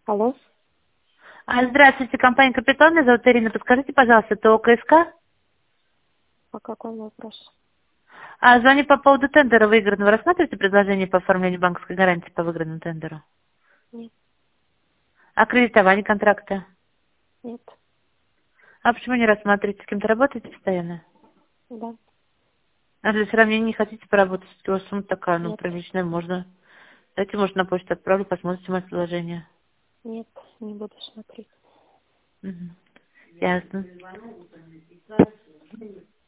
Алло. Здравствуйте, компания «Капитан». Меня зовут Ирина. Подскажите, пожалуйста, это ОКСК? По какому вопросу? Звоню по поводу тендера выигранного. Рассматриваете предложение по оформлению банковской гарантии по выигранному тендеру? Нет. А кредитование контракта? Нет. А почему не рассматриваете? С кем-то работаете постоянно? Да. А для сравнения не хотите поработать? У вас сумма такая, Нет. приличная, можно. Давайте, может, на почту отправлю, посмотрите мое предложение. Нет. Не буду смотреть. Мгм. Ясно.